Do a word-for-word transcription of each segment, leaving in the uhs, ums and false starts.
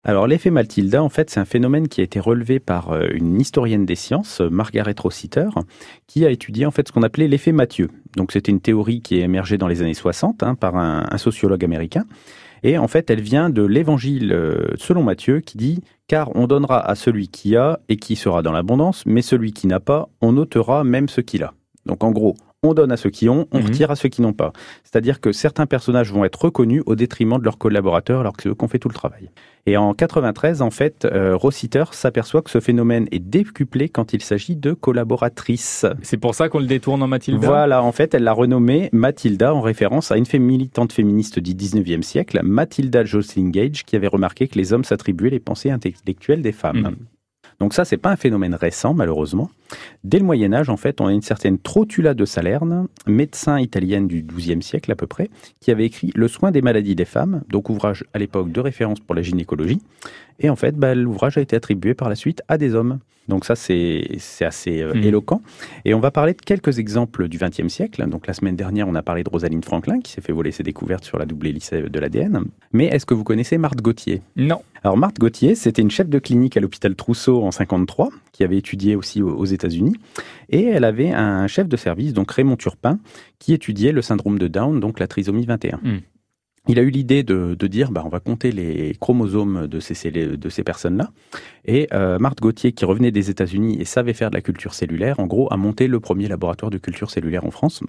Alors l'effet Matilda, en fait, c'est un phénomène qui a été relevé par euh, une historienne des sciences, euh, Margaret Rossiter, qui a étudié en fait ce qu'on appelait l'effet Mathieu. Donc c'était une théorie qui est émergée dans les années soixante hein, par un, un sociologue américain. Et en fait, elle vient de l'évangile euh, selon Matthieu qui dit car on donnera à celui qui a et qui sera dans l'abondance, mais celui qui n'a pas, on ôtera même ce qu'il a. Donc en gros, on donne à ceux qui ont, on Mhm. retire à ceux qui n'ont pas. C'est-à-dire que certains personnages vont être reconnus au détriment de leurs collaborateurs alors que c'est eux qui ont fait tout le travail. Et en quatre-vingt-treize, en fait, euh, Rossiter s'aperçoit que ce phénomène est décuplé quand il s'agit de collaboratrices. C'est pour ça qu'on le détourne en Mathilda. Voilà, en fait, elle l'a renommée Matilda en référence à une fée- militante féministe du dix-neuvième siècle, Matilda Joslyn Gage, qui avait remarqué que les hommes s'attribuaient les pensées intellectuelles des femmes. Mhm. Donc ça, c'est pas un phénomène récent, malheureusement. Dès le Moyen-Âge, en fait, on a une certaine Trotula de Salerne, médecin italienne du douzième siècle à peu près, qui avait écrit Le soin des maladies des femmes, donc ouvrage à l'époque de référence pour la gynécologie. Et en fait, bah, l'ouvrage a été attribué par la suite à des hommes. Donc ça, c'est c'est assez euh, Mhm. éloquent. Et on va parler de quelques exemples du vingtième siècle. Donc la semaine dernière, on a parlé de Rosalind Franklin, qui s'est fait voler ses découvertes sur la double hélice de l'A D N. Mais est-ce que vous connaissez Marthe Gauthier ? Non. Alors Marthe Gauthier, c'était une chef de clinique à l'hôpital Trousseau en cinquante-trois, qui avait étudié aussi aux aux États-Unis, et elle avait un chef de service, donc Raymond Turpin, qui étudiait le syndrome de Down, donc la trisomie vingt et un. Mm. Il a eu l'idée de, de dire, bah, on va compter les chromosomes de ces, cellé- de ces personnes-là, et euh, Marthe Gauthier, qui revenait des États-Unis et savait faire de la culture cellulaire, en gros, a monté le premier laboratoire de culture cellulaire en France,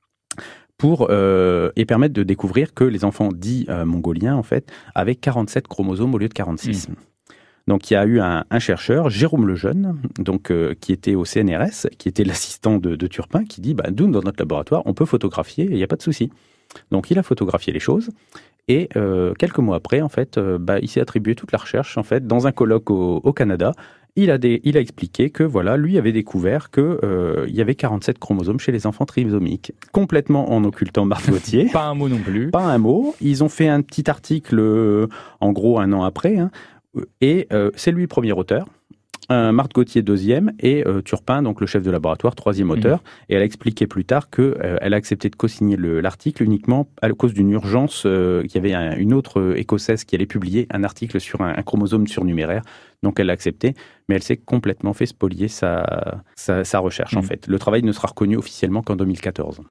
pour euh, et permettre de découvrir que les enfants dits euh, mongoliens, en fait, avaient quarante-sept chromosomes au lieu de quarante-six. Mm. Donc il y a eu un, un chercheur, Jérôme Lejeune, donc, euh, qui était au C N R S, qui était l'assistant de, de Turpin, qui dit bah, « Nous, dans notre laboratoire, on peut photographier et il n'y a pas de souci. » Donc il a photographié les choses. Et euh, quelques mois après, en fait, euh, bah, il s'est attribué toute la recherche en fait, dans un colloque au, au Canada. Il a, des, il a expliqué que voilà, lui avait découvert qu'il euh, y avait quarante-sept chromosomes chez les enfants trisomiques, complètement en occultant Marthe Gauthier. Pas un mot non plus. Pas un mot. Ils ont fait un petit article, euh, en gros, un an après. Hein, et euh, c'est lui premier auteur. Euh, Marthe Gauthier deuxième et euh, Turpin, donc le chef de laboratoire, troisième auteur. Mmh. Et elle a expliqué plus tard qu'elle euh, a accepté de co-signer le, l'article uniquement à cause d'une urgence. Euh, qu'il y avait un, une autre euh, écossaise qui allait publier un article sur un, un chromosome surnuméraire. Donc elle l'a accepté, mais elle s'est complètement fait spolier sa, sa, sa recherche mmh. en fait. Le travail ne sera reconnu officiellement qu'en deux mille quatorze.